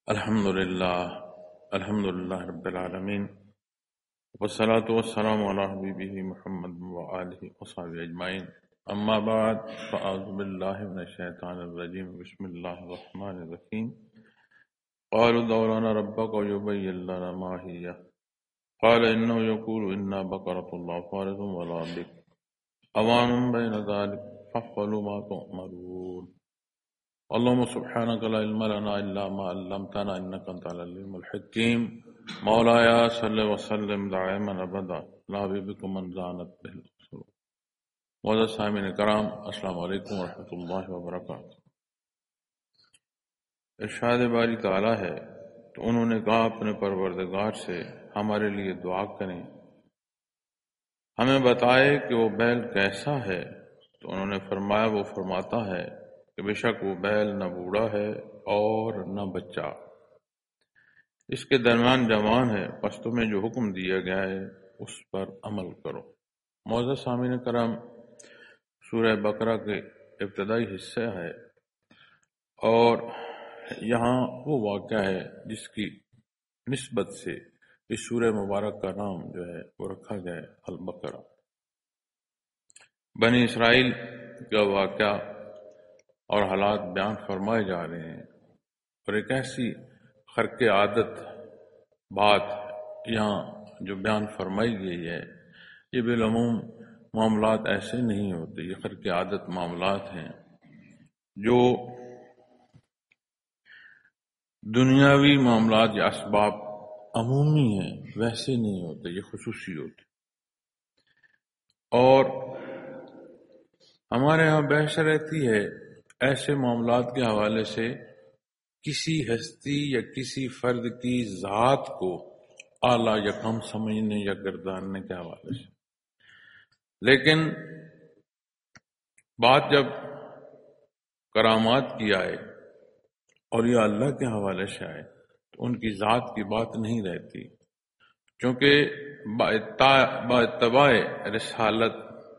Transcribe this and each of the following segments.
الحمدللہ رب العالمین والصلاة والسلام علی حبیبہ محمد وآلہ وصحبہ اجمعین اما بعد فاعوذ باللہ من الشیطان الرجیم بسم اللہ الرحمن الرحیم قالوا ادع لنا ربک یبین لنا ما ہی قال انه یقول انا بقرۃ لا فارض ولا بکر عوان بین ذلک فافعلوا ما تؤمرون اللهم سبحانك لا علم لنا إلا ما علمتنا إنك أنت العليم الحكيم مولاي صل وسلم دائما أبدا لا حبيبكم من زانت به الأصول. معزز سامعین کرام، السلام علیکم ورحمۃ اللہ وبرکاتہ۔ ارشاد باری تعالیٰ ہے تو انہوں نے کہا اپنے پروردگار سے ہمارے لیے دعا کریں، ہمیں بتائے کہ وہ بیل کیسا ہے، تو انہوں نے فرمایا وہ فرماتا ہے کہ بے شک وہ بیل نہ بوڑھا ہے اور نہ بچہ، اس کے درمیان جوان ہے، پس تمہیں جو حکم دیا گیا ہے اس پر عمل کرو۔ معزز سامعین کرام، سورہ بقرہ کے ابتدائی حصہ ہے اور یہاں وہ واقعہ ہے جس کی نسبت سے اس سورہ مبارک کا نام جو ہے وہ رکھا گیا ہے البقرہ۔ بنی اسرائیل کا واقعہ اور حالات بیان فرمائے جا رہے ہیں، اور ایک ایسی خرق عادت بات یہاں جو بیان فرمائی گئی ہے، یہ بالعموم معاملات ایسے نہیں ہوتے، یہ خرق عادت معاملات ہیں جو دنیاوی معاملات یا اسباب عمومی ہیں، ویسے نہیں ہوتے، یہ خصوصی ہوتے۔ اور ہمارے ہاں بحث رہتی ہے ایسے معاملات کے حوالے سے کسی ہستی یا کسی فرد کی ذات کو اعلیٰ یا کم سمجھنے یا گرداننے کے حوالے سے، لیکن بات جب کرامات کی آئے اور یہ اللہ کے حوالے سے آئے تو ان کی ذات کی بات نہیں رہتی، کیونکہ باتباع رسالت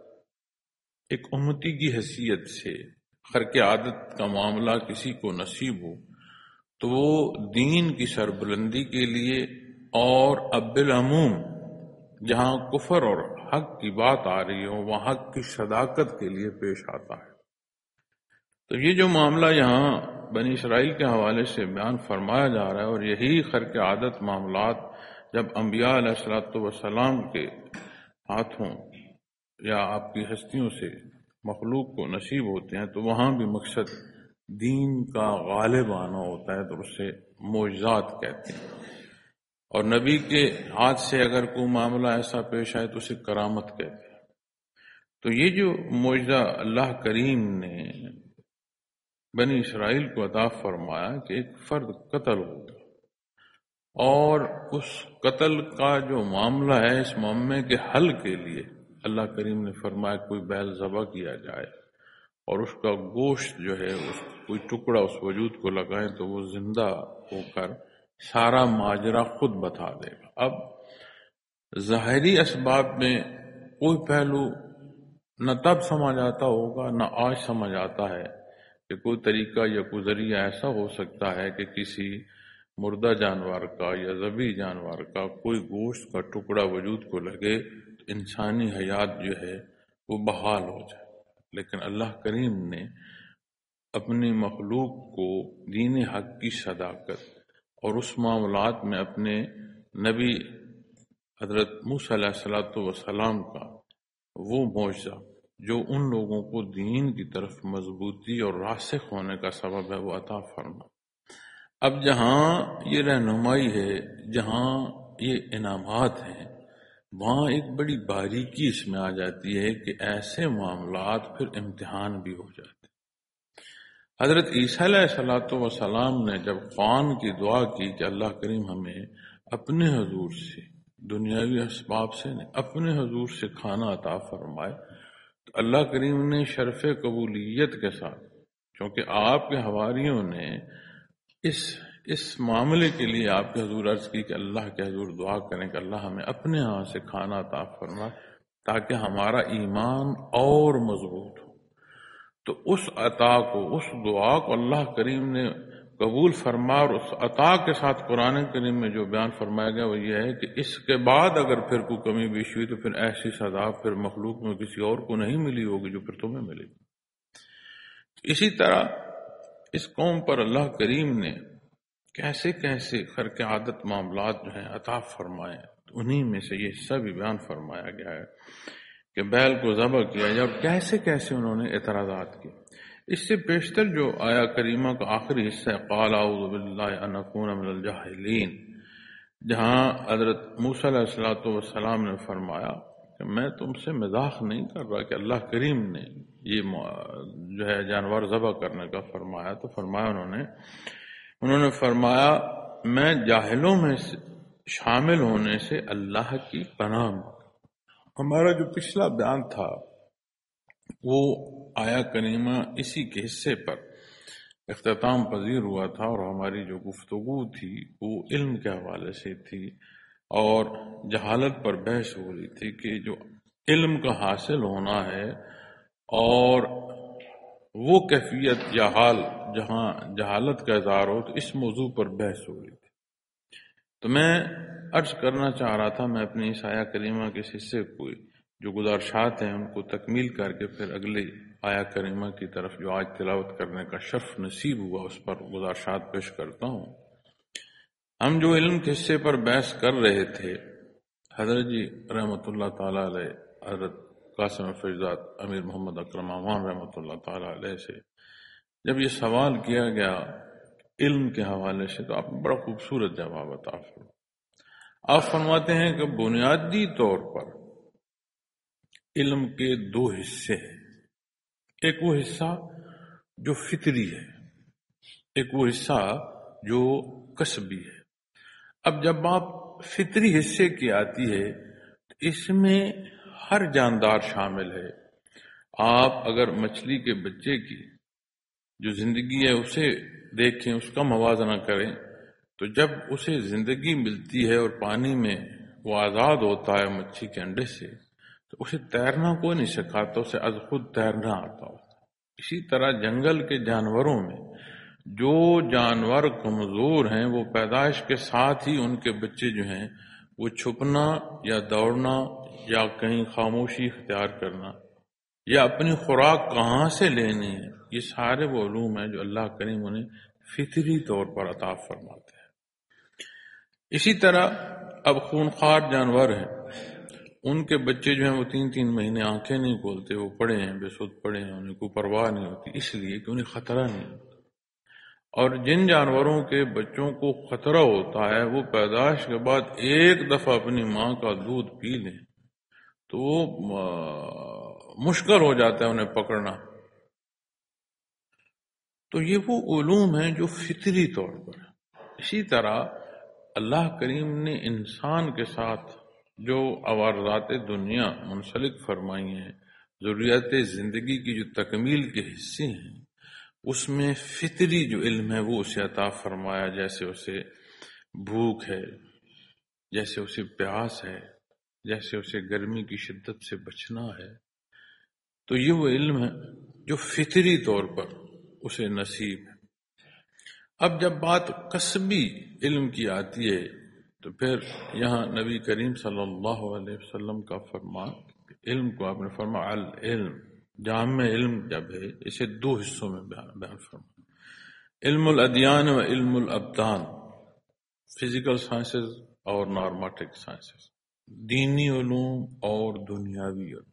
ایک امتی کی حیثیت سے خرق عادت کا معاملہ کسی کو نصیب ہو تو وہ دین کی سربلندی کے لیے اور اب بالعموم جہاں کفر اور حق کی بات آ رہی ہو وہاں حق کی صداقت کے لیے پیش آتا ہے۔ تو یہ جو معاملہ یہاں بنی اسرائیل کے حوالے سے بیان فرمایا جا رہا ہے، اور یہی خرق عادت معاملات جب انبیاء علیہ السلام کے ہاتھوں یا آپ کی ہستیوں سے مخلوق کو نصیب ہوتے ہیں تو وہاں بھی مقصد دین کا غالب آنا ہوتا ہے، تو اسے معجزات کہتے ہیں، اور نبی کے ہاتھ سے اگر کوئی معاملہ ایسا پیش آئے تو اسے کرامت کہتے ہیں۔ تو یہ جو معجزہ اللہ کریم نے بنی اسرائیل کو عطا فرمایا کہ ایک فرد قتل ہوگا، اور اس قتل کا جو معاملہ ہے اس معاملے کے حل کے لیے اللہ کریم نے فرمایا کوئی بیل ذبح کیا جائے اور اس کا گوشت جو ہے کوئی ٹکڑا اس وجود کو لگائیں تو وہ زندہ ہو کر سارا ماجرا خود بتا دے گا۔ اب ظاہری اسباب میں کوئی پہلو نہ تب سمجھ آتا ہوگا نہ آج سمجھ آتا ہے کہ کوئی طریقہ یا کوئی ذریعہ ایسا ہو سکتا ہے کہ کسی مردہ جانور کا یا ذبح جانور کا کوئی گوشت کا ٹکڑا وجود کو لگے تو انسانی حیات جو ہے وہ بحال ہو جائے، لیکن اللہ کریم نے اپنی مخلوق کو دین حق کی صداقت اور اس معاملات میں اپنے نبی حضرت موسیٰ علیہ السلام کا وہ معجزہ جو ان لوگوں کو دین کی طرف مضبوطی اور راسخ ہونے کا سبب ہے وہ عطا فرما۔ اب جہاں یہ رہنمائی ہے، جہاں یہ انعامات ہیں، وہاں ایک بڑی باریکی اس میں آ جاتی ہے کہ ایسے معاملات پھر امتحان بھی ہو جاتے۔ حضرت عیسیٰ علیہ السلام نے جب خوان کی دعا کی کہ اللہ کریم ہمیں اپنے حضور سے، دنیاوی اسباب سے نہیں، اپنے حضور سے کھانا عطا فرمائے، تو اللہ کریم نے شرف قبولیت کے ساتھ، چونکہ آپ کے حواریوں نے اس معاملے کے لیے آپ کے حضور عرض کی کہ اللہ کے حضور دعا کریں کہ اللہ ہمیں اپنے ہاں سے کھانا عطا فرمائے تاکہ ہمارا ایمان اور مضبوط ہو، تو اس عطا کو، اس دعا کو اللہ کریم نے قبول فرما، اور اس عطا کے ساتھ قرآن کریم میں جو بیان فرمایا گیا وہ یہ ہے کہ اس کے بعد اگر پھر کوئی کمی بیشی ہوئی تو پھر ایسی سزا پھر مخلوق میں کسی اور کو نہیں ملی ہوگی جو پھر تمہیں ملے گی۔ اسی طرح اس قوم پر اللہ کریم نے کیسے کیسے خرق عادت معاملات جو ہیں عطا فرمائے، انہی میں سے یہ حصہ بھی بیان فرمایا گیا ہے کہ بیل کو ذبح کیا جائے اور کیسے کیسے انہوں نے اعتراضات کیے۔ اس سے بیشتر جو آیا کریمہ کا آخری حصہ ہے قال اعوذ باللہ ان اکون من الجاہلین، جہاں حضرت موسیٰ علیہ السلام نے فرمایا کہ میں تم سے مذاق نہیں کر رہا کہ اللہ کریم نے یہ جو ہے جانور ذبح کرنے کا فرمایا، تو فرمایا انہوں نے فرمایا میں جاہلوں میں شامل ہونے سے اللہ کی پناہ مانگتا۔ ہمارا جو پچھلا بیان تھا وہ آیا کریمہ اسی کے حصے پر اختتام پذیر ہوا تھا، اور ہماری جو گفتگو تھی وہ علم کے حوالے سے تھی اور جہالت پر بحث ہو رہی تھی کہ جو علم کا حاصل ہونا ہے اور وہ کیفیت یا حال جہاں جہالت کا اظہار ہو، تو اس موضوع پر بحث ہو رہی تھی۔ تو میں عرض کرنا چاہ رہا تھا، میں اپنی اس آیا کریمہ کے اس حصے کو جو گزارشات ہیں ان کو تکمیل کر کے پھر اگلی آیا کریمہ کی طرف جو آج تلاوت کرنے کا شرف نصیب ہوا اس پر گزارشات پیش کرتا ہوں۔ ہم جو علم کے حصے پر بحث کر رہے تھے، حضرت جی رحمۃ اللہ تعالی علیہ، حضرت قاسم فیضات امیر محمد اکرم امان رحمۃ اللہ تعالی علیہ سے جب یہ سوال کیا گیا علم کے حوالے سے، تو آپ نے بڑا خوبصورت جواب عطا فرمایا۔ آپ فرماتے ہیں کہ بنیادی طور پر علم کے دو حصے ہیں، ایک وہ حصہ جو فطری ہے، ایک وہ حصہ جو کسبی ہے۔ اب جب آپ فطری حصے کی آتی ہے تو اس میں ہر جاندار شامل ہے۔ آپ اگر مچھلی کے بچے کی جو زندگی ہے اسے دیکھیں، اس کا موازنہ کریں، تو جب اسے زندگی ملتی ہے اور پانی میں وہ آزاد ہوتا ہے مچھی کے انڈے سے، تو اسے تیرنا کوئی نہیں سکھاتا، اسے از خود تیرنا آتا ہوتا۔ اسی طرح جنگل کے جانوروں میں جو جانور کمزور ہیں وہ پیدائش کے ساتھ ہی ان کے بچے جو ہیں وہ چھپنا یا دوڑنا یا کہیں خاموشی اختیار کرنا یا اپنی خوراک کہاں سے لینی ہے، یہ سارے وہ علوم ہیں جو اللہ کریم انہیں فطری طور پر عطا فرماتے ہیں۔ اسی طرح اب خونخوار جانور ہیں، ان کے بچے جو ہیں وہ 3 مہینے آنکھیں نہیں کھولتے، وہ پڑے ہیں، بے سود پڑے ہیں، انہیں کوئی پرواہ نہیں ہوتی، اس لیے کہ انہیں خطرہ نہیں ہوتا۔ اور جن جانوروں کے بچوں کو خطرہ ہوتا ہے وہ پیدائش کے بعد ایک دفعہ اپنی ماں کا دودھ پی لیں تو وہ مشکل ہو جاتا ہے انہیں پکڑنا۔ تو یہ وہ علوم ہیں جو فطری طور پر ہیں۔ اسی طرح اللہ کریم نے انسان کے ساتھ جو عوارضات دنیا منسلک فرمائی ہیں، ضروریات زندگی کی جو تکمیل کے حصے ہیں، اس میں فطری جو علم ہے وہ اسے عطا فرمایا، جیسے اسے بھوک ہے، جیسے اسے پیاس ہے، جیسے اسے گرمی کی شدت سے بچنا ہے۔ تو یہ وہ علم ہے جو فطری طور پر اسے نصیب ہے۔ اب جب بات قصبی علم کی آتی ہے تو پھر یہاں نبی کریم صلی اللہ علیہ وسلم کا فرمان، علم کو آپ نے فرمایا العلم، جامع علم جب ہے اسے 2 حصوں میں بیان فرمایا، علم الادیان و علم الابدان، فزیکل سائنسز اور نارماٹک سائنسز، دینی علوم اور دنیاوی علوم۔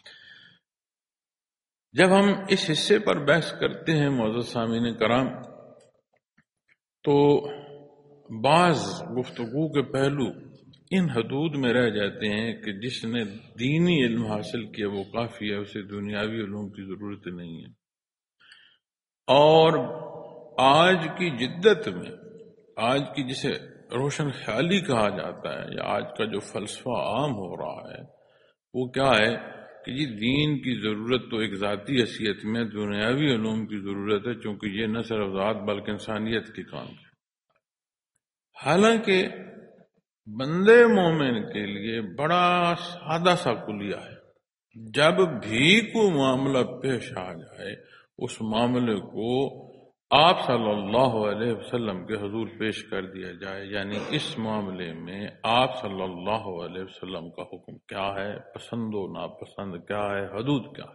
جب ہم اس حصے پر بحث کرتے ہیں معزز سامعین کرام تو بعض گفتگو کے پہلو ان حدود میں رہ جاتے ہیں کہ جس نے دینی علم حاصل کیا وہ کافی ہے، اسے دنیاوی علوم کی ضرورت نہیں ہے۔ اور آج کی جدت میں، آج کی جسے روشن خیالی کہا جاتا ہے یا آج کا جو فلسفہ عام ہو رہا ہے وہ کیا ہے کہ جی دین کی ضرورت تو ایک ذاتی حیثیت میں، دنیاوی علوم کی ضرورت ہے، چونکہ یہ نہ صرف ذات بلکہ انسانیت کے کام ہے۔ حالانکہ بندے مومن کے لیے بڑا سادہ سا کلیہ ہے، جب بھی کوئی معاملہ پیش آ جائے اس معاملے کو آپ صلی اللہ علیہ وسلم کے حضور پیش کر دیا جائے، یعنی اس معاملے میں آپ صلی اللہ علیہ وسلم کا حکم کیا ہے، پسند و ناپسند کیا ہے، حدود کیا ہے،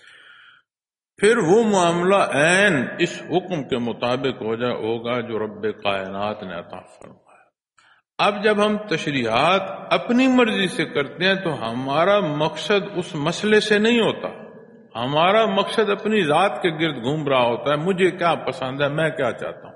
پھر وہ معاملہ عین اس حکم کے مطابق ہوگا جو رب کائنات نے عطا فرمایا۔ اب جب ہم تشریحات اپنی مرضی سے کرتے ہیں تو ہمارا مقصد اس مسئلے سے نہیں ہوتا، ہمارا مقصد اپنی ذات کے گرد گھوم رہا ہوتا ہے، مجھے کیا پسند ہے، میں کیا چاہتا ہوں۔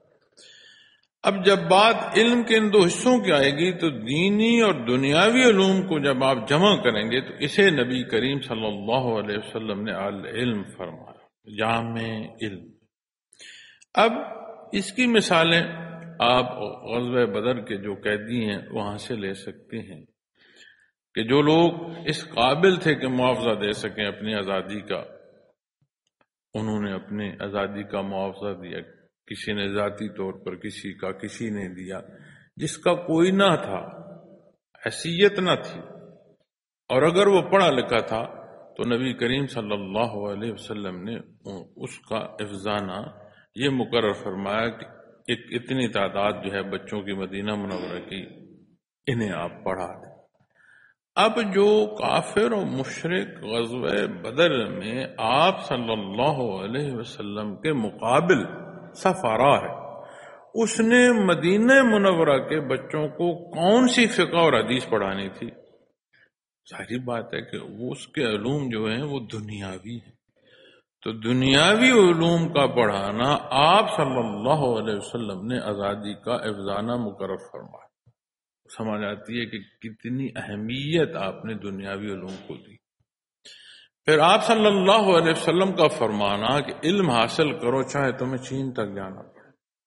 اب جب بات علم کے ان دو حصوں کی آئے گی تو دینی اور دنیاوی علوم کو جب آپ جمع کریں گے تو اسے نبی کریم صلی اللہ علیہ وسلم نے العلم فرمایا، جامع علم۔ اب اس کی مثالیں آپ غزوہ بدر کے جو قیدی ہیں وہاں سے لے سکتے ہیں کہ جو لوگ اس قابل تھے کہ معاوضہ دے سکیں اپنی آزادی کا، انہوں نے اپنی آزادی کا معاوضہ دیا، کسی نے ذاتی طور پر کسی نے دیا، جس کا کوئی نہ تھا، حیثیت نہ تھی، اور اگر وہ پڑھا لکھا تھا تو نبی کریم صلی اللہ علیہ وسلم نے اس کا افزانہ یہ مقرر فرمایا کہ اتنی تعداد جو ہے بچوں کی مدینہ منورہ کی، انہیں آپ پڑھا دیں۔ اب جو کافر و مشرک غزوہ بدر میں آپ صلی اللہ علیہ وسلم کے مقابل سفارا ہے، اس نے مدینہ منورہ کے بچوں کو کون سی فقہ اور حدیث پڑھانی تھی؟ ظاہری بات ہے کہ وہ اس کے علوم جو ہیں وہ دنیاوی ہیں، تو دنیاوی علوم کا پڑھانا آپ صلی اللہ علیہ وسلم نے آزادی کا افزانہ مقرر فرمایا۔ سمجھ آتی ہے کہ کتنی اہمیت آپ نے دنیاوی علوم کو دی۔ پھر آپ صلی اللہ علیہ وسلم کا فرمانا کہ علم حاصل کرو چاہے تمہیں چین تک جانا پڑے۔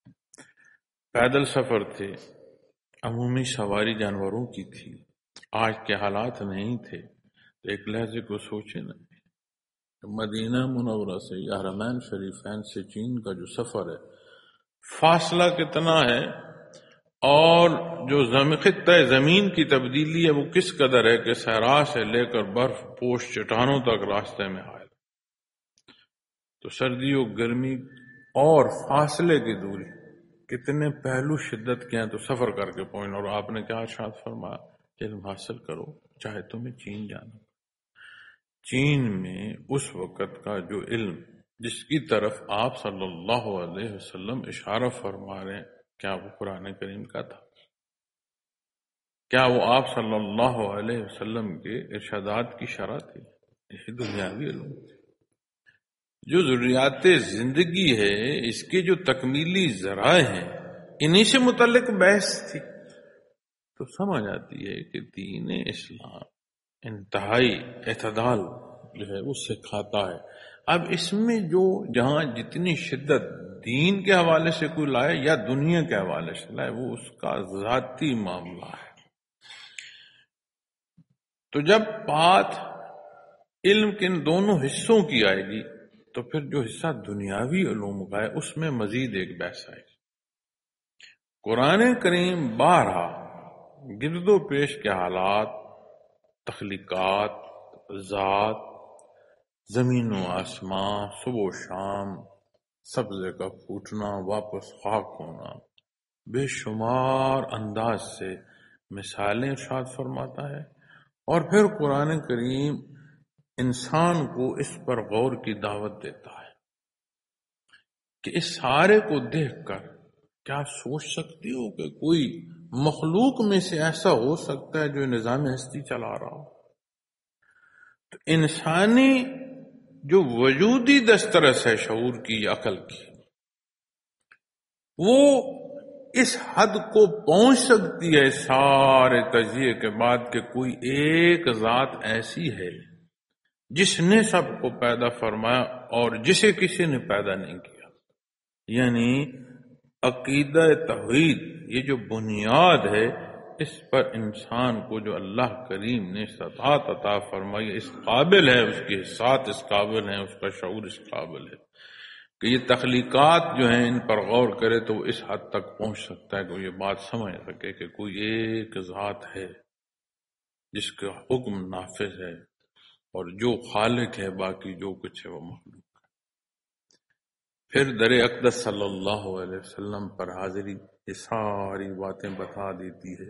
پیدل سفر تھے، عمومی سواری جانوروں کی تھی، آج کے حالات نہیں تھے، تو ایک لحظے کو سوچے نا، مدینہ منورہ سے یا حرمین شریفین سے چین کا جو سفر ہے فاصلہ کتنا ہے، اور جو خطہ زمین کی تبدیلی ہے وہ کس قدر ہے کہ صحرا سے لے کر برف پوش چٹانوں تک راستے میں حائل، تو سردی و گرمی اور فاصلے کی دوری کتنے پہلو شدت کے ہیں، تو سفر کر کے پہنچ، اور آپ نے کیا ارشاد فرمایا، علم حاصل کرو چاہے تمہیں چین جانا۔ چین میں اس وقت کا جو علم جس کی طرف آپ صلی اللہ علیہ وسلم اشارہ فرما رہے ہیں، کیا وہ قرآن کریم کا تھا؟ کیا وہ آپ صلی اللہ علیہ وسلم کے ارشادات کی شرح تھی؟ یہ دنیاوی علوم تھی۔ جو ضروریات زندگی ہے، اس کے جو تکمیلی ذرائع ہیں، انہی سے متعلق بحث تھی، تو سمجھ آتی ہے کہ دین اسلام انتہائی اعتدال جو ہے وہ سکھاتا ہے۔ اب اس میں جو جہاں جتنی شدت دین کے حوالے سے کوئی لائے یا دنیا کے حوالے سے لائے، وہ اس کا ذاتی معاملہ ہے۔ تو جب بات علم کے ان دونوں حصوں کی آئے گی تو پھر جو حصہ دنیاوی علوم کا ہے اس میں مزید ایک بحث آئے گی۔ قرآن کریم بارہا گرد و پیش کے حالات، تخلیقات، ذات، زمین و آسمان، صبح و شام، سبزے کا پھوٹنا، واپس خاک ہونا، بے شمار انداز سے مثالیں ارشاد فرماتا ہے، اور پھر قرآن کریم انسان کو اس پر غور کی دعوت دیتا ہے کہ اس سارے کو دیکھ کر کیا سوچ سکتی ہو کہ کوئی مخلوق میں سے ایسا ہو سکتا ہے جو نظام ہستی چلا رہا ہو؟ تو انسانی جو وجودی دسترس ہے شعور کی یا عقل کی، وہ اس حد کو پہنچ سکتی ہے سارے تجزیے کے بعد کہ کوئی ایک ذات ایسی ہے جس نے سب کو پیدا فرمایا اور جسے کسی نے پیدا نہیں کیا۔ یعنی عقیدہ توحید، یہ جو بنیاد ہے، اس پر انسان کو جو اللہ کریم نے استطاعت عطا فرمائی، اس قابل ہے، اس کے حسات اس قابل ہیں، اس کا شعور اس قابل ہے کہ یہ تخلیقات جو ہیں ان پر غور کرے تو وہ اس حد تک پہنچ سکتا ہے کہ وہ یہ بات سمجھ سکے کہ کوئی ایک ذات ہے جس کا حکم نافذ ہے، اور جو خالق ہے باقی جو کچھ ہے وہ مخلوق ہے۔ پھر در اقدس صلی اللہ علیہ وسلم پر حاضری یہ ساری باتیں بتا دیتی ہے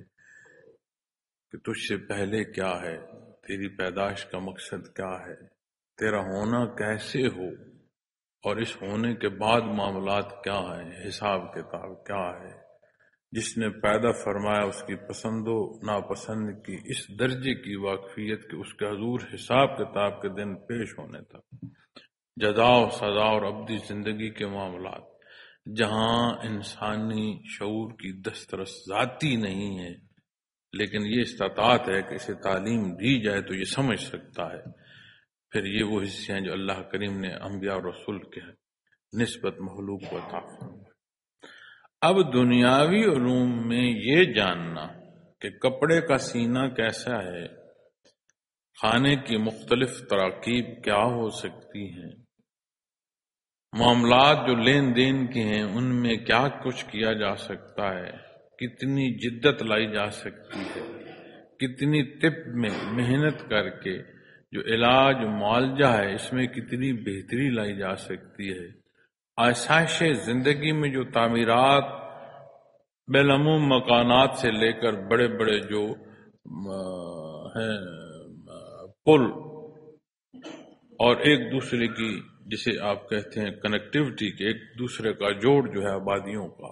کہ تجھ سے پہلے کیا ہے، تیری پیدائش کا مقصد کیا ہے، تیرا ہونا کیسے ہو، اور اس ہونے کے بعد معاملات کیا ہیں، حساب کتاب کیا ہے۔ جس نے پیدا فرمایا اس کی پسند و ناپسند کی اس درجے کی واقفیت کہ اس کے حضور حساب کتاب کے دن پیش ہونے تک جزا و سزا اور ابدی زندگی کے معاملات، جہاں انسانی شعور کی دسترس ذاتی نہیں ہے، لیکن یہ استطاعت ہے کہ اسے تعلیم دی جائے تو یہ سمجھ سکتا ہے، پھر یہ وہ حصے ہیں جو اللہ کریم نے انبیاء اور رسول کے نسبت مخلوق کو عطا فرمائے۔ اب دنیاوی علوم میں یہ جاننا کہ کپڑے کا سینہ کیسا ہے، کھانے کی مختلف تراکیب کیا ہو سکتی ہیں، معاملات جو لین دین کے ہیں ان میں کیا کچھ کیا جا سکتا ہے، کتنی جدت لائی جا سکتی ہے، کتنی طب میں محنت کر کے جو علاج معالجہ ہے اس میں کتنی بہتری لائی جا سکتی ہے، آسائش زندگی میں جو تعمیرات بالعموم مکانات سے لے کر بڑے بڑے جو ہیں پل اور ایک دوسرے کی جسے آپ کہتے ہیں کنیکٹیوٹی کے ایک دوسرے کا جوڑ جو ہے آبادیوں کا،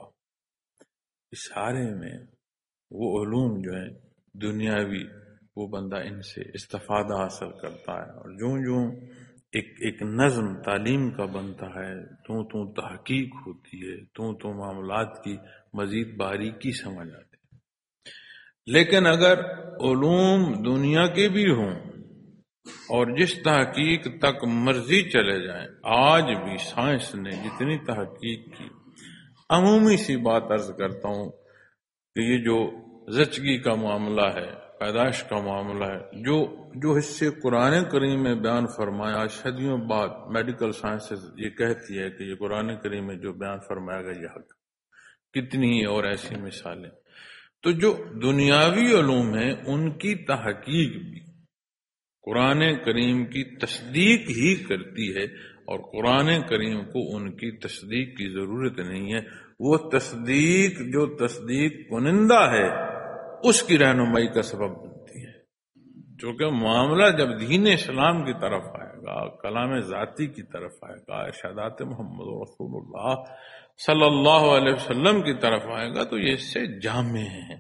اس سارے میں وہ علوم جو ہیں دنیاوی وہ بندہ ان سے استفادہ حاصل کرتا ہے، اور جو ایک نظم تعلیم کا بنتا ہے تو تحقیق ہوتی ہے، تو معاملات کی مزید باریکی سمجھ آتی ہے۔ لیکن اگر علوم دنیا کے بھی ہوں اور جس تحقیق تک مرضی چلے جائیں، آج بھی سائنس نے جتنی تحقیق کی، عمومی سی بات عرض کرتا ہوں کہ یہ جو زچگی کا معاملہ ہے، پیدائش کا معاملہ ہے، جو حصے قرآن کریم میں بیان فرمایا، آج صدیوں بعد میڈیکل سائنسز یہ کہتی ہے کہ یہ قرآن کریم میں جو بیان فرمایا گیا یہ حق، کتنی ہی اور ایسی مثالیں۔ تو جو دنیاوی علوم ہیں ان کی تحقیق بھی قرآن کریم کی تصدیق ہی کرتی ہے، اور قرآن کریم کو ان کی تصدیق کی ضرورت نہیں ہے، وہ تصدیق جو تصدیق کنندہ ہے اس کی رہنمائی کا سبب بنتی ہے، چونکہ معاملہ جب دین اسلام کی طرف آئے گا، کلام ذاتی کی طرف آئے گا، ارشادات محمد رسول اللہ صلی اللہ علیہ وسلم کی طرف آئے گا تو یہ اس سے جامع ہیں۔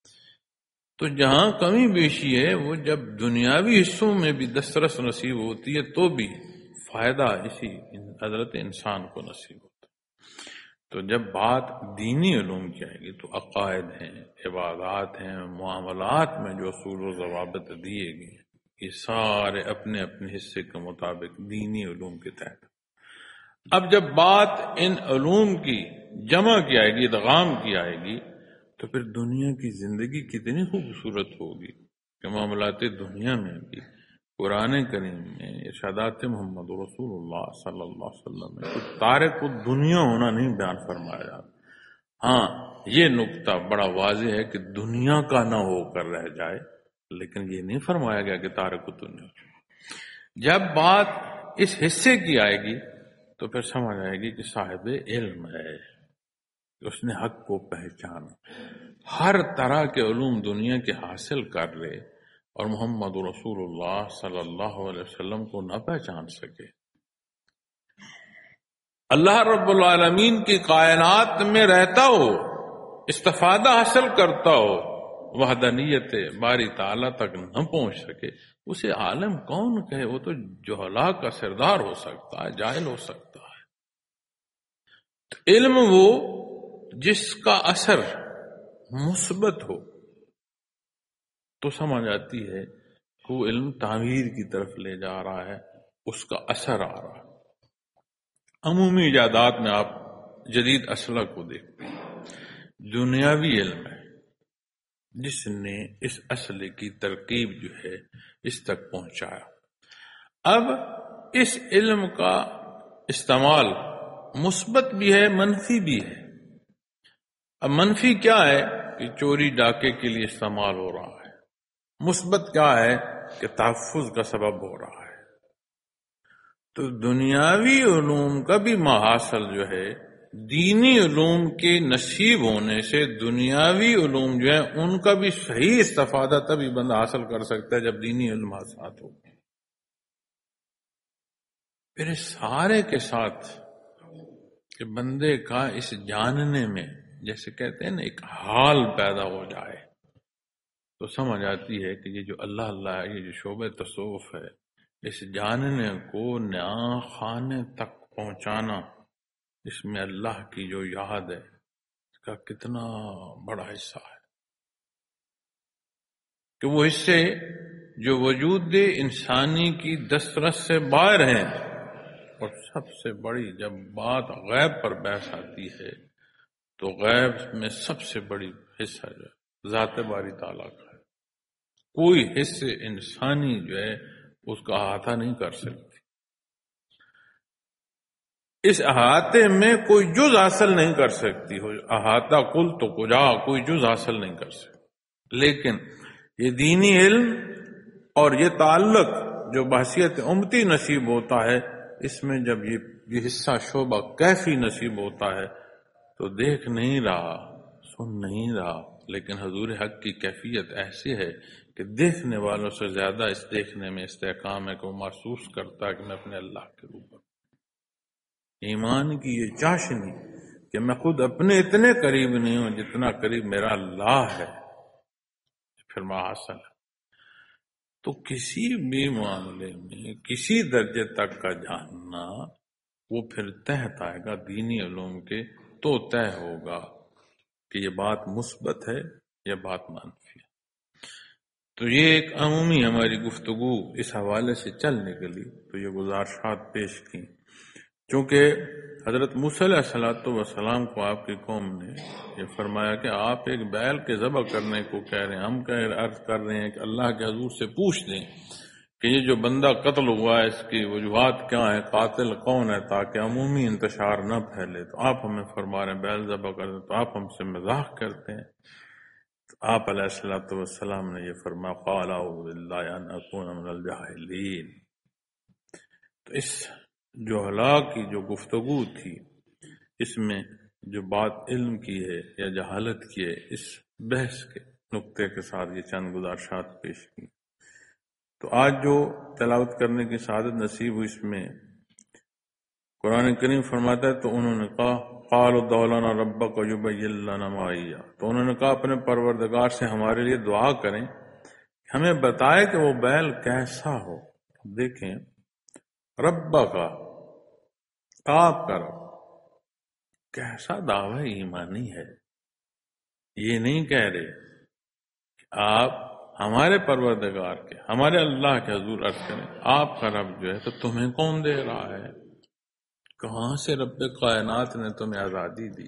تو جہاں کمی بیشی ہے وہ جب دنیاوی حصوں میں بھی دسترس نصیب ہوتی ہے تو بھی فائدہ اسی حضرت انسان کو نصیب ہوتا ہے۔ تو جب بات دینی علوم کی آئے گی تو عقائد ہیں، عبادات ہیں، معاملات میں جو اصول و ضوابط دیے گئے یہ سارے اپنے اپنے حصے کے مطابق دینی علوم کے تحت۔ اب جب بات ان علوم کی جمع کی آئے گی، ادغام کی آئے گی، تو پھر دنیا کی زندگی کتنی خوبصورت ہوگی کہ معاملات دنیا میں بھی قرآن کریم میں ارشادات محمد رسول اللہ صلی اللہ علیہ وسلم میں کچھ تارک الدنیا ہونا نہیں بیان فرمایا جاتا۔ ہاں یہ نقطہ بڑا واضح ہے کہ دنیا کا نہ ہو کر رہ جائے، لیکن یہ نہیں فرمایا گیا کہ تارک الدنیا۔ جب بات اس حصے کی آئے گی تو پھر سمجھ آئے گی کہ صاحب علم ہے، اس نے حق کو پہچانا، ہر طرح کے علوم دنیا کے حاصل کر لے اور محمد رسول اللہ صلی اللہ علیہ وسلم کو نہ پہچان سکے۔ اللہ رب العالمین کی کائنات میں رہتا ہو، استفادہ حاصل کرتا ہو، وحدانیت باری تعالیٰ تک نہ پہنچ سکے، اسے عالم کون کہے؟ وہ تو جہلا کا سردار ہو سکتا ہے، جاہل ہو سکتا ہے۔ تو علم وہ جس کا اثر مثبت ہو تو سمجھ آتی ہے کہ وہ علم تعمیر کی طرف لے جا رہا ہے، اس کا اثر آ رہا ہے۔ عمومی ایجادات میں آپ جدید اسلحہ کو دیکھتے ہیں، دنیاوی علم ہے جس نے اس اسلحے کی ترکیب جو ہے اس تک پہنچایا۔ اب اس علم کا استعمال مثبت بھی ہے، منفی بھی ہے۔ اب منفی کیا ہے کہ چوری ڈاکے کے لیے استعمال ہو رہا ہے، مثبت کیا ہے کہ تحفظ کا سبب ہو رہا ہے۔ تو دنیاوی علوم کا بھی محاصل جو ہے دینی علوم کے نصیب ہونے سے دنیاوی علوم جو ہے ان کا بھی صحیح استفادہ تبھی بندہ حاصل کر سکتا ہے جب دینی علم حاصل ہو۔ پھر اس سارے کے ساتھ کہ بندے کا اس جاننے میں جیسے کہتے ہیں نا ایک حال پیدا ہو جائے تو سمجھ آتی ہے کہ یہ جو اللہ ہے، یہ جو شعبہ تصوف ہے، اس جاننے کو نیا خانے تک پہنچانا، اس میں اللہ کی جو یاد ہے اس کا کتنا بڑا حصہ ہے کہ وہ حصے جو وجود انسانی کی دسترس سے باہر ہیں۔ اور سب سے بڑی جب بات غیب پر بحث آتی ہے تو غیب میں سب سے بڑی حصہ جو ہے ذات باری تعالیٰ کا ہے۔ کوئی حصے انسانی جو ہے اس کا احاطہ نہیں کر سکتی، اس احاطے میں کوئی جز حاصل نہیں کر سکتی ہو، احاطہ کل تو کجا کوئی جز حاصل نہیں کر سکتی۔ لیکن یہ دینی علم اور یہ تعلق جو بحثیت امتی نصیب ہوتا ہے، اس میں جب یہ حصہ شعبہ کیفی نصیب ہوتا ہے تو دیکھ نہیں رہا، سن نہیں رہا، لیکن حضور حق کی کیفیت ایسی ہے کہ دیکھنے والوں سے زیادہ اس دیکھنے میں استحکام ہے کہ وہ محسوس کرتا ہے کہ میں اپنے اللہ کے روبرو، ایمان کی یہ چاشنی کہ میں خود اپنے اتنے قریب نہیں ہوں جتنا قریب میرا اللہ ہے، پھر محاصل ہے۔ تو کسی بھی معاملے میں کسی درجے تک کا جاننا وہ پھر تحت آئے گا دینی علوم کے، تو طے ہوگا کہ یہ بات مثبت ہے یا بات منفی ہے۔ تو یہ ایک عمومی ہماری گفتگو اس حوالے سے چل نکلی، تو یہ گزارشات پیش کی۔ چونکہ حضرت موسیٰ علیہ السلام کو آپ کی قوم نے یہ فرمایا کہ آپ ایک بیل کے ذبح کرنے کو کہہ رہے ہیں، ہم عرض کر رہے ہیں کہ اللہ کے حضور سے پوچھ دیں کہ یہ جو بندہ قتل ہوا ہے اس کی وجوہات کیا ہے، قاتل کون ہے، تاکہ عمومی انتشار نہ پھیلے۔ تو آپ ہمیں فرما رہے ہیں بیل ذبح کر دیں، تو آپ ہم سے مذاق کرتے ہیں۔ تو آپ علیہ السلام نے یہ فرمایا قال اعوذ باللہ ان اکون من الجاہلین۔ تو اس جو ہلاک کی جو گفتگو تھی، اس میں جو بات علم کی ہے یا جہالت کی ہے، اس بحث کے نقطے کے ساتھ یہ چند گزارشات پیش کی۔ تو آج جو تلاوت کرنے کی سعادت نصیب ہوئی، اس میں قرآن کریم فرماتا ہے تو انہوں نے کہا قالوا ادع لنا ربک یبین لنا ما ہی، تو انہوں نے کہا اپنے پروردگار سے ہمارے لیے دعا کریں، ہمیں بتائے کہ وہ بیل کیسا ہو۔ دیکھیں ربا کا آپ کا رب کیسا دعوی ایمانی ہے، یہ نہیں کہہ رہے کہ آپ ہمارے پروردگار کے، ہمارے اللہ کے حضور عرض کریں آپ کا رب جو ہے تو تمہیں کون دے رہا ہے، کہاں سے رب کائنات نے تمہیں آزادی دی،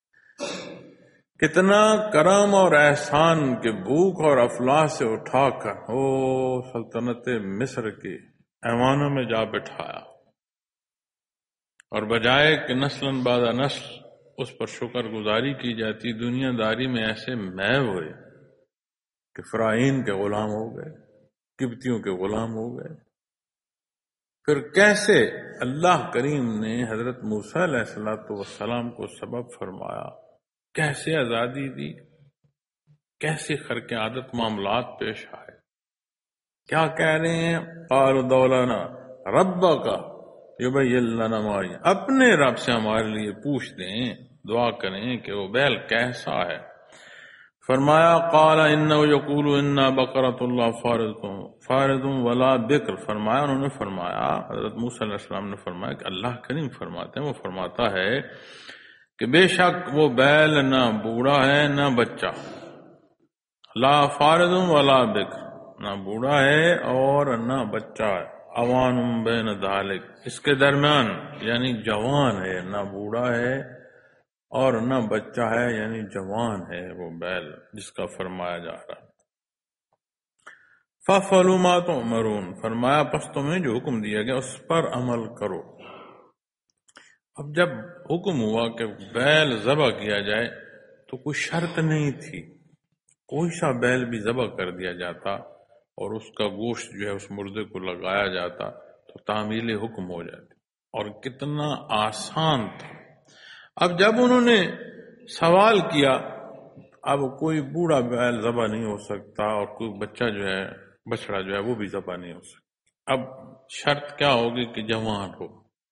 کتنا کرم اور احسان کے بھوک اور افلاس سے اٹھا کر سلطنت مصر کے ایوانوں میں جا بٹھایا، اور بجائے کہ نسل بعد نسل اس پر شکر گزاری کی جاتی، دنیا داری میں ایسے محو ہوئے کہ فرعون کے غلام ہو گئے، قبطیوں کے غلام ہو گئے۔ پھر کیسے اللہ کریم نے حضرت موسیٰ علیہ السلام کو سبب فرمایا، کیسے آزادی دی، کیسے خرق عادت معاملات پیش آئے۔ کیا کہہ رہے ہیں قالوا ادع لنا ربک یبین لنا ما ہی، اپنے رب سے ہمارے لیے پوچھ دیں، دعا کریں کہ وہ بیل کیسا ہے۔ فرمایا قال انہ یقول انا بقرۃ اللہ فارض ولا بکر، فرمایا انہوں نے فرمایا، حضرت موسیٰ علیہ السلام نے فرمایا کہ اللہ کریم فرماتے ہیں، وہ فرماتا ہے کہ بے شک وہ بیل نہ بوڑھا ہے نہ بچہ، لا فارض ولا بکر، نہ بوڑھا ہے اور نہ بچہ ہے، اوان بین ذالک، اس کے درمیان یعنی جوان ہے، نہ بوڑھا ہے اور نہ بچہ ہے، یعنی جوان ہے وہ بیل جس کا فرمایا جا رہا۔ فَافْعَلُوا مَا تُؤْمَرُونَ، فرمایا پس تمہیں جو حکم دیا گیا اس پر عمل کرو۔ اب جب حکم ہوا کہ بیل ذبح کیا جائے تو کوئی شرط نہیں تھی، کوئی سا بیل بھی ذبح کر دیا جاتا اور اس کا گوشت جو ہے اس مردے کو لگایا جاتا تو تو تعمیل حکم ہو جاتی، اور کتنا آسان تھا۔ اب جب انہوں نے سوال کیا، اب کوئی بوڑھا بیل ذبح نہیں ہو سکتا، اور کوئی بچہ جو ہے، بچڑا جو ہے وہ بھی ذبح نہیں ہو سکتا۔ اب شرط کیا ہوگی کہ جوان ہو۔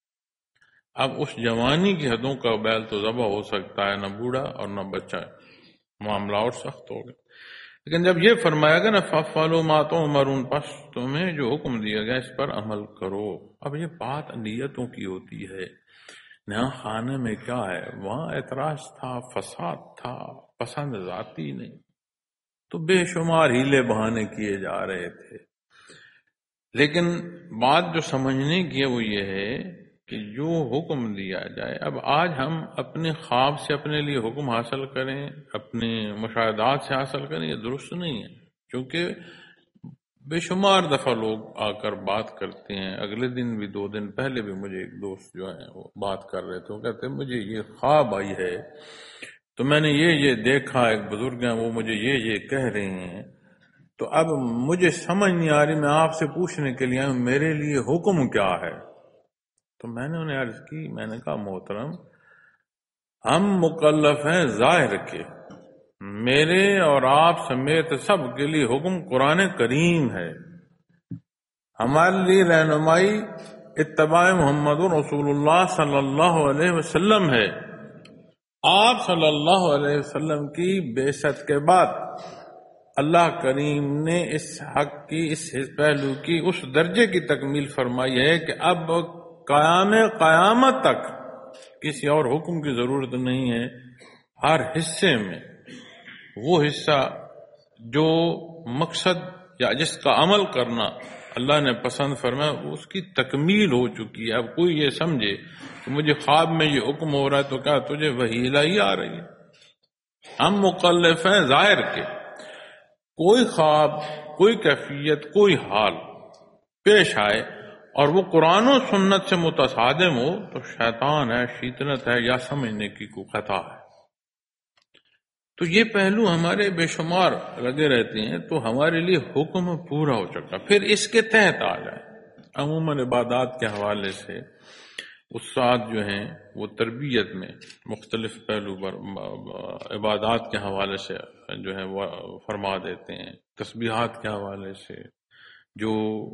اب اس جوانی کی حدوں کا بیل تو ذبح ہو سکتا ہے، نہ بوڑھا اور نہ بچہ، معاملہ اور سخت ہو گیا۔ لیکن جب یہ فرمایا گیا نا فَفْعَلُوا مَا تُؤْمَرُونَ، پس تمہیں جو حکم دیا گیا اس پر عمل کرو۔ اب یہ بات نیتوں کی ہوتی ہے۔ نیا خانے میں کیا ہے، وہاں اعتراض تھا، فساد تھا، پسند ذاتی نہیں، تو بے شمار ہیلے بہانے کیے جا رہے تھے۔ لیکن بات جو سمجھنے کی ہے وہ یہ ہے کہ جو حکم دیا جائے، اب آج ہم اپنے خواب سے اپنے لیے حکم حاصل کریں، اپنے مشاہدات سے حاصل کریں، یہ درست نہیں ہے، کیونکہ بے شمار دفعہ لوگ آ کر بات کرتے ہیں۔ اگلے دن بھی، 2 دن پہلے بھی مجھے ایک دوست جو ہے وہ بات کر رہے تھے، وہ کہتے ہیں مجھے یہ خواب آئی ہے، تو میں نے یہ دیکھا، ایک بزرگ ہیں وہ مجھے یہ کہہ رہے ہیں، تو اب مجھے سمجھ نہیں آ رہی، میں آپ سے پوچھنے کے لیے آؤں میرے لیے حکم کیا ہے؟ تو میں نے انہیں عرض کی، میں نے کہا محترم، ہم مکلف ہیں ظاہر کے، میرے اور آپ سمیت سب کے لیے حکم قرآن کریم ہے، ہمارے لیے رہنمائی اتباع محمد رسول اللہ صلی اللہ علیہ وسلم ہے۔ آپ صلی اللہ علیہ وسلم کی بعثت کے بعد اللہ کریم نے اس حق کی، اس پہلو کی اس درجے کی تکمیل فرمائی ہے کہ اب قیامت تک کسی اور حکم کی ضرورت نہیں ہے۔ ہر حصے میں وہ حصہ جو مقصد یا جس کا عمل کرنا اللہ نے پسند فرمایا، اس کی تکمیل ہو چکی ہے۔ اب کوئی یہ سمجھے کہ مجھے خواب میں یہ حکم ہو رہا ہے تو کیا تجھے وحی الہی آ رہی ہے؟ ہم مکلف ہیں ظاہر کے، کوئی خواب، کوئی کیفیت، کوئی حال پیش آئے اور وہ قرآن و سنت سے متصادم ہو تو شیطان ہے، شیطنت ہے، یا سمجھنے کی کوئی خطا ہے۔ تو یہ پہلو ہمارے بے شمار لگے رہتے ہیں، تو ہمارے لیے حکم پورا ہو چکا۔ پھر اس کے تحت آ جائے، عموماً عبادات کے حوالے سے استاد جو ہیں وہ تربیت میں مختلف پہلو پر عبادات کے حوالے سے جو ہے وہ فرما دیتے ہیں، تسبیحات کے حوالے سے جو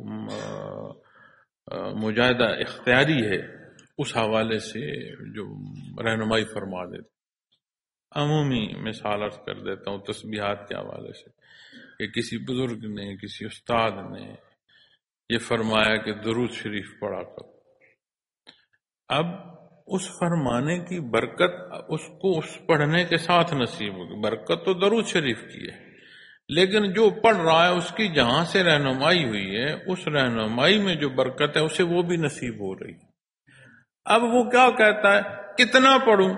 مجاہدہ اختیاری ہے اس حوالے سے جو رہنمائی فرما دیتے ہیں۔ عمومی مثال عرض کر دیتا ہوں تسبیحات کے حوالے سے کہ کسی بزرگ نے، کسی استاد نے یہ فرمایا کہ درود شریف پڑھا کرو۔ اب اس فرمانے کی برکت اس کو اس پڑھنے کے ساتھ نصیب ہوگی۔ برکت تو درود شریف کی ہے، لیکن جو پڑھ رہا ہے اس کی جہاں سے رہنمائی ہوئی ہے، اس رہنمائی میں جو برکت ہے اسے وہ بھی نصیب ہو رہی ہے۔ اب وہ کیا کہتا ہے، کتنا پڑھوں؟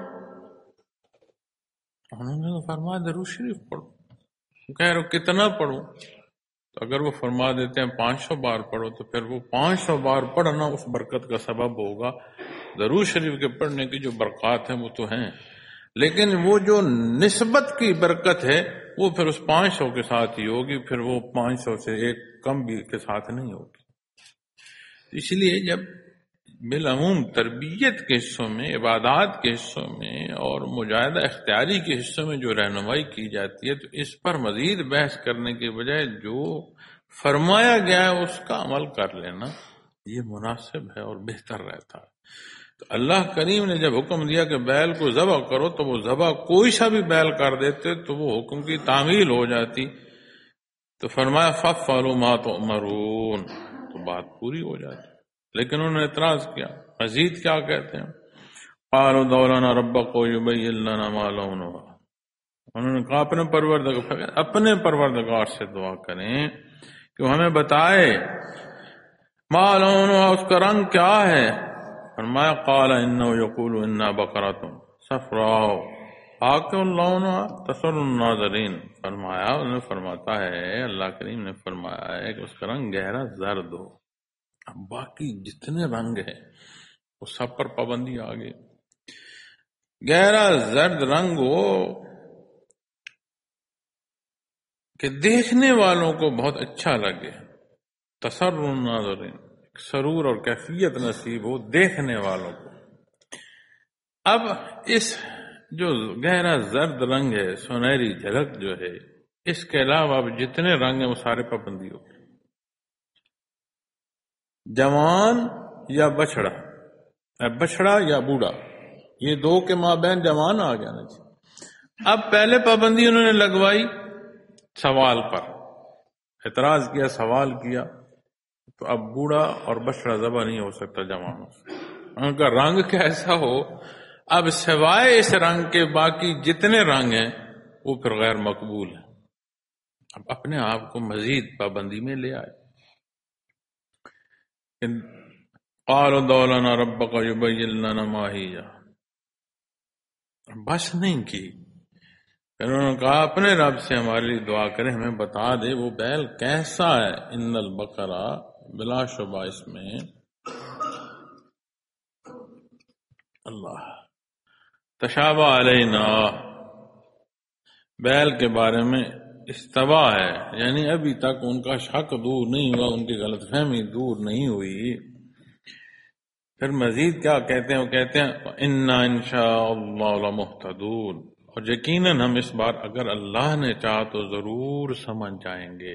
انہوں نے فرمایا درود شریف پڑھو۔ کہہ رہے کتنا پڑھوں؟ تو اگر وہ فرما دیتے ہیں 500 بار پڑھو، تو پھر وہ 500 بار پڑھنا اس برکت کا سبب ہوگا۔ درود شریف کے پڑھنے کی جو برکات ہیں وہ تو ہیں، لیکن وہ جو نسبت کی برکت ہے وہ پھر اس 500 کے ساتھ ہی ہوگی، پھر وہ 500 سے ایک کم بھی کے ساتھ نہیں ہوگی۔ اس لیے جب بالعموم تربیت کے حصوں میں، عبادات کے حصوں میں اور مجاہدہ اختیاری کے حصوں میں جو رہنمائی کی جاتی ہے، تو اس پر مزید بحث کرنے کے بجائے جو فرمایا گیا ہے اس کا عمل کر لینا یہ مناسب ہے اور بہتر رہتا ہے۔ تو اللہ کریم نے جب حکم دیا کہ بیل کو ذبح کرو، تو وہ ذبح کوئی سا بھی بیل کر دیتے تو وہ حکم کی تعمیل ہو جاتی۔ تو فرمایا فَفْعَلُوا مَا تُؤْمَرُونَ، تو بات پوری ہو جاتی۔ لیکن انہوں نے اعتراض کیا، مزید کیا کہتے ہیں، قَالُوا ادْعُ لَنَا رَبَّكَ يُبَيِّن لَنَا مَا لَوْنُهَا، انہوں نے کہا اپنے پروردگار سے دعا کریں کہ وہ ہمیں بتائے مَا لَوْنُهَا، اس کا رنگ کیا ہے۔ فرمایا قَالَ إِنَّهُ يَقُولُ إِنَّا بَقَرَةٌ صَفْرَاءُ فَاقِعٌ لَوْنُهَا تَسُرُّ النَّاظِرِينَ، فرمایا انہیں فرماتا ہے، اللہ کریم نے فرمایا ہے کہ اس کا رنگ گہرا زرد ہو۔ اب باقی جتنے رنگ ہیں وہ سب پر پابندی آ گئی۔ گہرا زرد رنگ ہو کہ دیکھنے والوں کو بہت اچھا لگے، تسر الناظرین، سرور اور کیفیت نصیب ہو دیکھنے والوں کو۔ اب اس جو گہرا زرد رنگ ہے، سنہری جھلک جو ہے، اس کے علاوہ اب جتنے رنگ ہیں وہ سارے پابندی ہو گئے۔ جوان یا بچڑا، بچڑا یا بوڑھا، یہ دو کے مابین جوان آ گیا نا جی۔ اب پہلے پابندی انہوں نے لگوائی سوال پر، اعتراض کیا، سوال کیا، تو اب بوڑھا اور بچڑا ذبح نہیں ہو سکتا جوانوں سے، ان کا رنگ کیسا ہو۔ اب سوائے اس رنگ کے باقی جتنے رنگ ہیں وہ پھر غیر مقبول ہیں۔ اب اپنے آپ کو مزید پابندی میں لے آئے۔ قالوا ادع لنا ربك يبين لنا ما هي، بس نہیں کی، انہوں نے کہا اپنے رب سے ہمارے لیے دعا کرے، ہمیں بتا دے وہ بیل کیسا ہے۔ ان البقرہ، بلا شبہ اس میں اللہ تشابہ علینا، بیل کے بارے میں استوا ہے، یعنی ابھی تک ان کا شک دور نہیں ہوا، ان کی غلط فہمی دور نہیں ہوئی۔ پھر مزید کیا کہتے ہیں؟ وہ کہتے ہیں انا انشاء اللہ لمہتدون، اور یقیناً ہم اس بار اگر اللہ نے چاہا تو ضرور سمجھ جائیں گے۔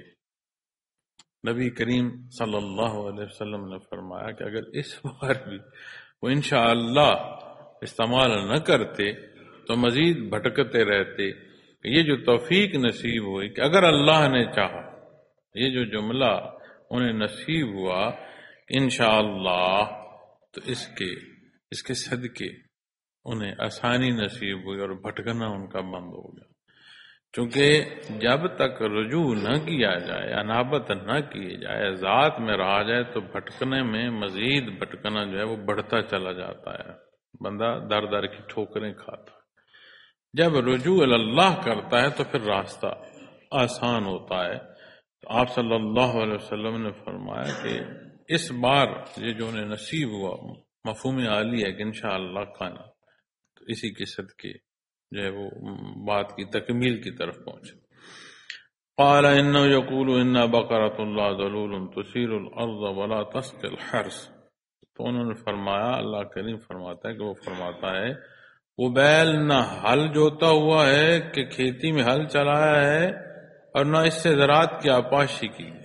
نبی کریم صلی اللہ علیہ وسلم نے فرمایا کہ اگر اس بار بھی وہ انشاءاللہ استعمال نہ کرتے تو مزید بھٹکتے رہتے۔ یہ جو توفیق نصیب ہوئی کہ اگر اللہ نے چاہا، یہ جو جملہ انہیں نصیب ہوا انشاءاللہ، تو اس کے صدقے انہیں آسانی نصیب ہوئی اور بھٹکنا ان کا بند ہو گیا۔ چونکہ جب تک رجوع نہ کیا جائے، انابت نہ کی جائے، ذات میں رہا جائے، تو بھٹکنے میں مزید بھٹکنا جو ہے وہ بڑھتا چلا جاتا ہے، بندہ در در کی ٹھوکریں کھاتا ہے۔ جب رجوع اللہ کرتا ہے تو پھر راستہ آسان ہوتا ہے۔ تو آپ صلی اللہ علیہ وسلم نے فرمایا کہ اس بار یہ جو انہیں نصیب ہوا مفہوم عالی ہے کہ انشاءاللہ کانا، تو اسی کے صدقے جو ہے وہ بات کی تکمیل کی طرف پہنچے۔ قال انه يقول ان بقرۃ لا ذلول تثير الارض ولا تسقي الحرث، تو انہوں نے فرمایا، اللہ کریم فرماتا ہے کہ وہ فرماتا ہے وہ بیل نہ ہل جوتا ہوا ہے کہ کھیتی میں ہل چلایا ہے، اور نہ اس سے زراعت کی آپاشی کی ہے،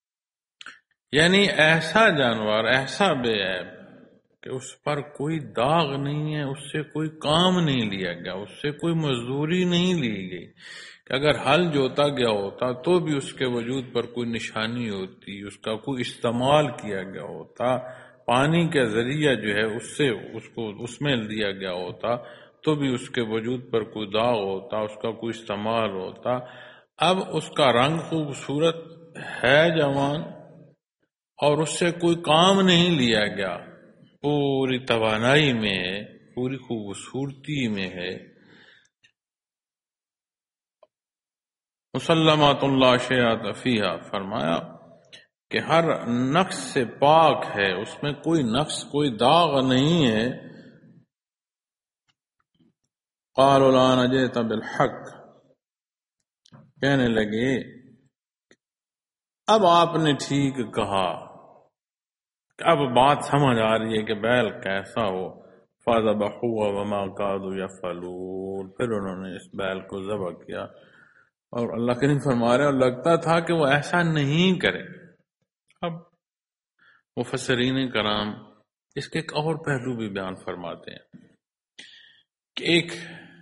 یعنی ایسا جانور، ایسا بے عیب کہ اس پر کوئی داغ نہیں ہے، اس سے کوئی کام نہیں لیا گیا، اس سے کوئی مزدوری نہیں لی گئی، کہ اگر ہل جوتا گیا ہوتا تو بھی اس کے وجود پر کوئی نشانی ہوتی، اس کا کوئی استعمال کیا گیا ہوتا، پانی کے ذریعہ جو ہے اس میں دیا گیا ہوتا تو بھی اس کے وجود پر کوئی داغ ہوتا، اس کا کوئی استعمال ہوتا۔ اب اس کا رنگ خوبصورت ہے جوان، اور اس سے کوئی کام نہیں لیا گیا، پوری توانائی میں ہے، پوری خوبصورتی میں ہے۔ مسلمات اللہ شیعت فیہا، فرمایا کہ ہر نقص سے پاک ہے، اس میں کوئی نقص، کوئی داغ نہیں ہے۔ قالوا الآن جئت بالحق، کہنے لگے اب آپ نے ٹھیک کہا، اب بات سمجھ آ رہی ہے کہ بیل کیسا ہو۔ فذبحوها وما كادوا يفعلون، پھر انہوں نے اس بیل کو ذبح کیا، اور اللہ کریم فرما رہے اور لگتا تھا کہ وہ ایسا نہیں کرے۔ اب مفسرین کرام اس کے ایک اور پہلو بھی بیان فرماتے ہیں کہ ایک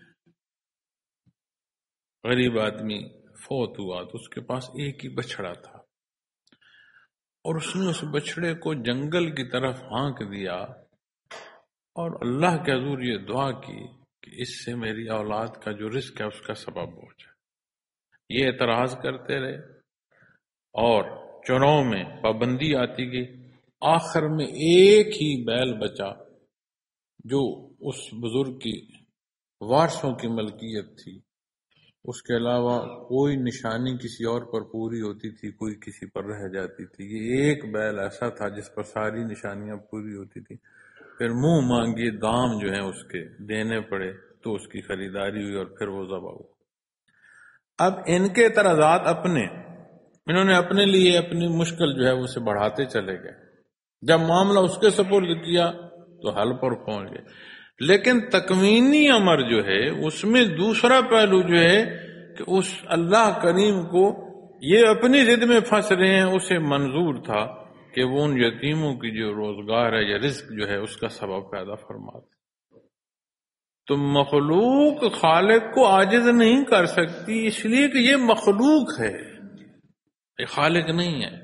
غریب آدمی فوت ہوا تو اس کے پاس ایک ہی بچڑا تھا، اور اس نے اس بچڑے کو جنگل کی طرف ہانک دیا، اور اللہ کے حضور یہ دعا کی کہ اس سے میری اولاد کا جو رزق ہے اس کا سبب ہو جائے۔ یہ اعتراض کرتے رہے، اور چناؤ میں پابندی آتی گئی، آخر میں ایک ہی بیل بچا جو اس بزرگ کی وارثوں کی ملکیت تھی، اس کے علاوہ کوئی نشانی کسی اور پر پوری ہوتی تھی، کوئی کسی پر رہ جاتی تھی۔ یہ ایک بیل ایسا تھا جس پر ساری نشانیاں پوری ہوتی تھی۔ پھر منہ مانگے دام جو ہیں اس کے دینے پڑے، تو اس کی خریداری ہوئی اور پھر وہ ذبح ہوا۔ اب ان کے اعتراضات انہوں نے اپنے لیے اپنی مشکل جو ہے اسے بڑھاتے چلے گئے، جب معاملہ اس کے سپرد کیا تو حل پر پہنچ گئے. لیکن تکوینی امر جو ہے اس میں دوسرا پہلو جو ہے کہ اس اللہ کریم کو یہ اپنی ضد میں پھنس رہے ہیں، اسے منظور تھا کہ وہ ان یتیموں کی جو روزگار ہے یا رزق جو ہے اس کا سبب پیدا فرماتے. تو مخلوق خالق کو عاجز نہیں کر سکتی، اس لیے کہ یہ مخلوق ہے، یہ خالق نہیں ہے.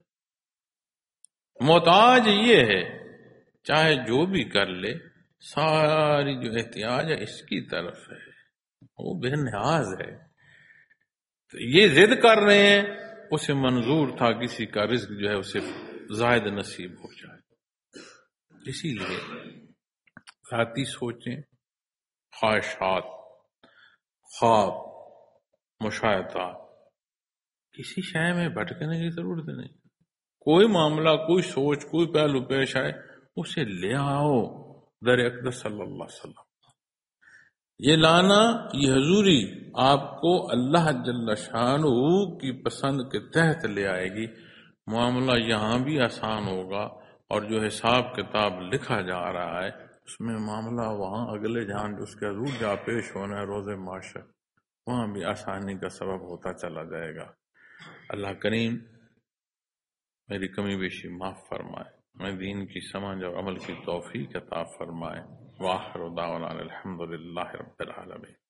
محتاج یہ ہے، چاہے جو بھی کر لے ساری جو احتیاج ہے اس کی طرف ہے، وہ بے نیاز ہے. تو یہ ضد کر رہے ہیں، اسے منظور تھا کسی کا رزق جو ہے اسے زائد نصیب ہو جائے. اسی لیے ذاتی سوچیں، خواہشات، خواب، مشاہدات، کسی شے میں بھٹکنے کی ضرورت نہیں. کوئی معاملہ، کوئی سوچ، کوئی پہلو پیش آئے اسے لے آؤ در اقدس صلی اللہ علیہ وسلم. یہ لانا، یہ حضوری آپ کو اللہ جل شانہ کی پسند کے تحت لے آئے گی. معاملہ یہاں بھی آسان ہوگا، اور جو حساب کتاب لکھا جا رہا ہے اس میں معاملہ وہاں اگلے جہان جو اس کے حضور جا پیش ہونا ہے روز معاشر، وہاں بھی آسانی کا سبب ہوتا چلا جائے گا. اللہ کریم میری کمی بیشی معاف فرمائے، میں دین کی سمجھ اور عمل کی توفیق عطا فرمائے. وآخر دعوانا الحمد للہ رب العالمین.